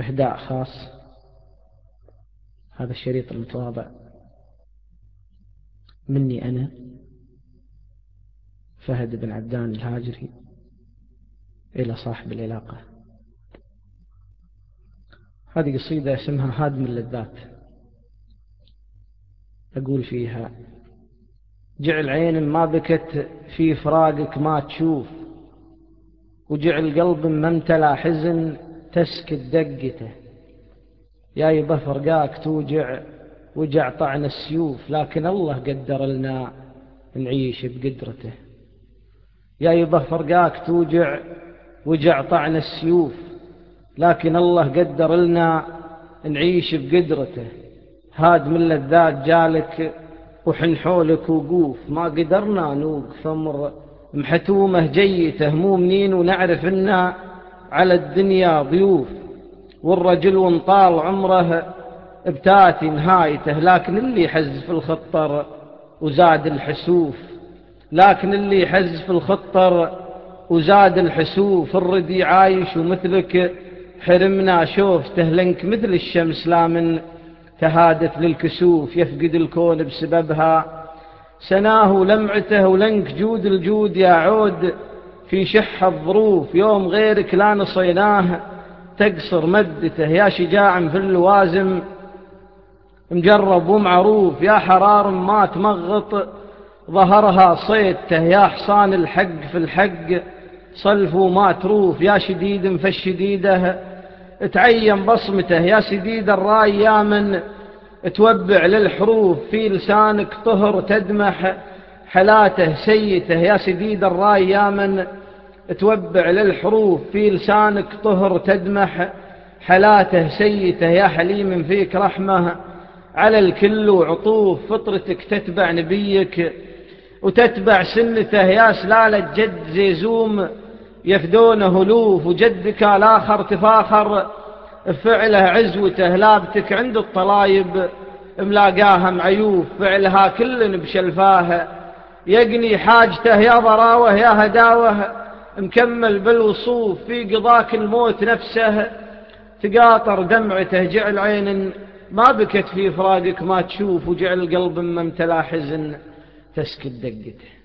إهداء خاص. هذا الشريط المتواضع مني أنا فهد بن عبدان الهاجري إلى صاحب العلاقة. هذه قصيدة اسمها هادم اللذات. أقول فيها: جعل عين ما بكت في فراقك ما تشوف، وجعل قلب ما امتلى حزن تسكت دقته. يا يبا فرقاك توجع وجع طعن السيوف، لكن الله قدر لنا نعيش بقدرته. يا يبا فرقاك توجع وجع طعن السيوف، لكن الله قدر لنا نعيش بقدرته. هاد من اللذات جالك وحن حولك وقوف، ما قدرنا نوقف أمر محتومه جيته. مو منين ونعرف إنا على الدنيا ضيوف، والرجل ونطال عمره ابتاتي نهايته. لكن اللي حز في الخطر وزاد الحسوف، لكن اللي حز في الخطر وزاد الحسوف. الردي عايش ومثلك حرمنا شوفته، لنك مثل الشمس لا من تهادت للكسوف. يفقد الكون بسببها سناه لمعته، ولنك جود الجود يا عود في شح الظروف. يوم غيرك لا نصيناه تقصر مدته، يا شجاع في اللوازم مجرب ومعروف. يا حرار ما تمغط ظهرها صيدته، يا حصان الحق في الحق صلف وما تروف. يا شديد فالشديده تعين بصمته، يا سديد الراي يا من توبع للحروف. في لسانك طهر تدمح حلاته سيته، يا سديد الراي يا من توبع للحروف. في لسانك طهر تدمح حلاته سيته، يا حليم فيك رحمه على الكل وعطوف. فطرتك تتبع نبيك وتتبع سنته، يا سلالة جد زيزوم يفدونه ألوف. وجدك الآخر تفاخر فعله عزوته، لابتك عند الطلايب ملاقاها معيوف. فعلها كل بشلفاه يقني حاجته، يا ضراوه يا هداوه مكمل بالوصوف. في قضاك الموت نفسه تقاطر دمعته، جعل عين ما بكت في فراقك ما تشوف، وجعل قلب ما امتلى حزن تسكت دقته.